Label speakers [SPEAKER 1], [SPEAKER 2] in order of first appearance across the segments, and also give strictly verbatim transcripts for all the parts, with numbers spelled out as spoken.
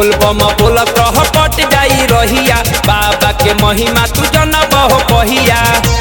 [SPEAKER 1] बोल बम बोलत रह कट जाई रहिया बाबा के महिमा तू जनब हो पहिया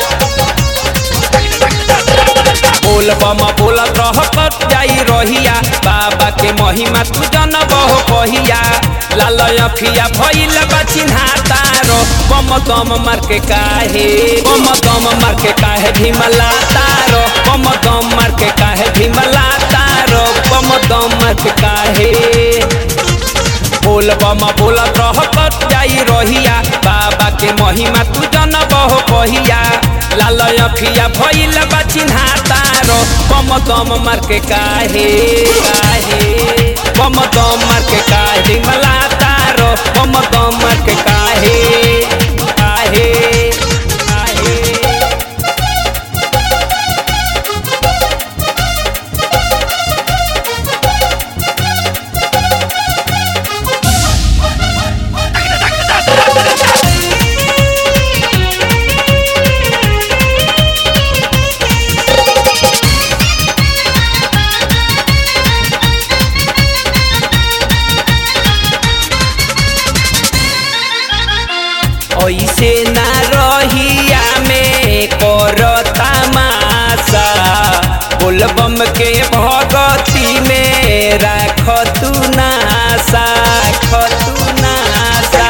[SPEAKER 1] बोल बम बोलत रह कट जाई रहिया बाबा के महिमा तू जनब हो पहिया लाल अखिया भइल बा चिन्हातारो बम दम मार के काहे बम दम मार के काहे ढिमला तारो बम दम मार के काहे ढिमला तारो बम दम मार के काहे बोल बम बोलत रह कट जाई रहिया बाबा के महिमा तू जनब हो पहिया लाल अखिया भइल बा चिन्हातारो बम दम मार के काहे काहे बम दम मार के काहे ढिमला तारो बम दम मार के काहे काहे काहे ऐसे ना रहिया में कर तमाशा बोल बम के भगती में राख तू नासा राख तू नासा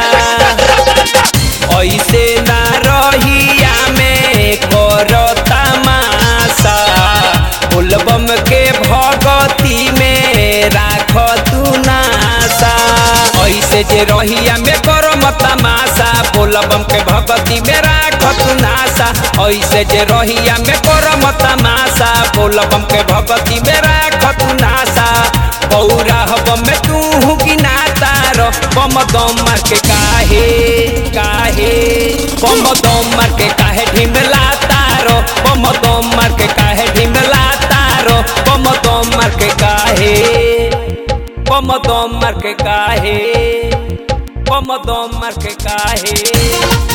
[SPEAKER 1] ऐसे ना रहिया में कर तमाशा बोल बम के भगती में राख तू नासा ऐसे जे रहिया में कर तमाशा बोल बम के भगती में राख तू नासा ऐसे जे रहिया में कर तमाशा बोल बम के भगती में राख तू नासा बौरा बम में तू गिना तारो बम दम मार के काहे काहे बम दम मार के काहे ढिमला तारो बम दम मार के काहे ढिमला तारो बम दम मार के काहे बम दम मार के काहे बम दम मार के काहे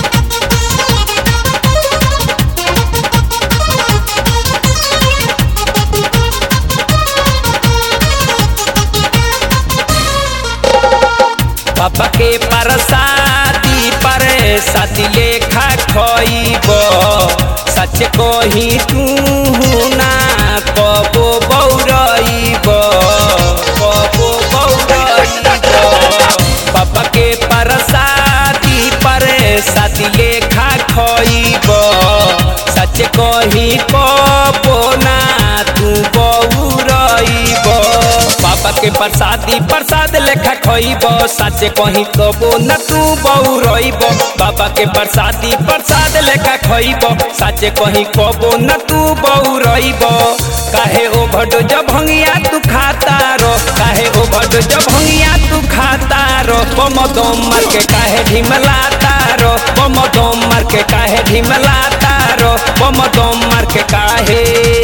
[SPEAKER 1] बाबा के परसादी पर साथी लेखा खइब सच कही तू ना कबो बौरइब कबो बौरइब बाबा के परसादी पर साथी लेखा खइब सच कही कबो ना तू बौरइब बाबा के प्रसादी प्रसाद लेखा खइब सच कही कबो न तू बौरइब बाबा के प्रसादी प्रसाद लेखा खइब सच कही कबो न तू बौरइब काहे ओ भडो जब भंगिया तू खाता रो काहे ओ भडो जब भंगिया तू खाता रो बम दम मार के काहे ढिमला तारो बम दम मार के काहे ढिमला तारो बम दम मार के काहे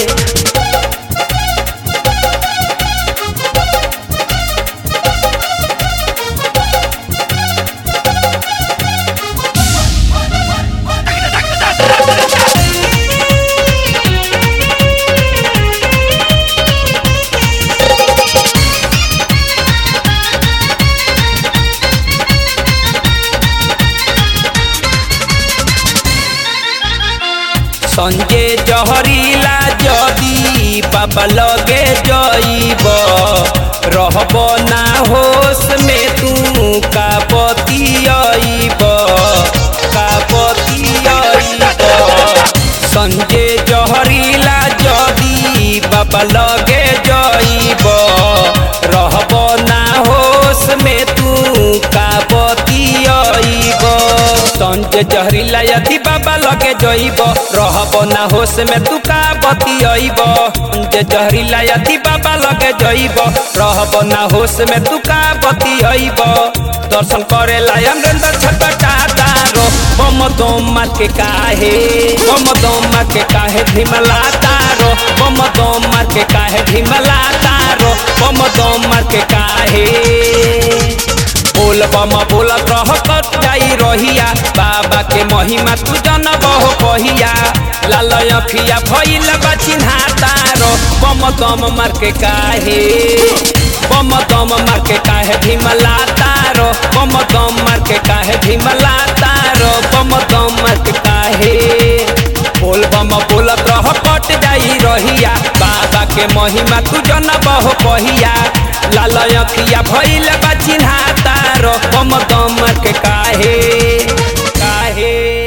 [SPEAKER 1] संजय जहरीला जदी बाबा लगे जइब रहब ना होश में तू का बतियइब का बतियइब संजय जहरीला जदी बाबा लगे जइब रहब ना होश में तू का बतियइब संजय जहरीला यदि बाबा लगे जइब रहब ना होश में तू का बतियइब संजय जहरीला यदि बाबा लगे जइब रहब ना होश में तू का बतियइब दर्शन करे अमरेंद्र छटपटा तारो बम दम मार के काहे बम दम मार के काहे ढिमला तारो बम दम मार के काहे ढिमला तारो बम दम मार के काहे बोल बम बोलत रह कट जाई रहिया बाबा के महिमा तू जनब हो पहिया लाल अखिया भइल बा चिन्हातारो बम दम मार के काहे बम दम मार के काहे ढिमला तारो बम दम मार के काहे झिमला तारो बम दम मार के काहे बोल बम बोलत रह कट जाई रहिया बाबा के महिमा तू जनब हो पहिया लाल अखिया भइल बा चिन्हा तारो बम दम मार के काहे काहे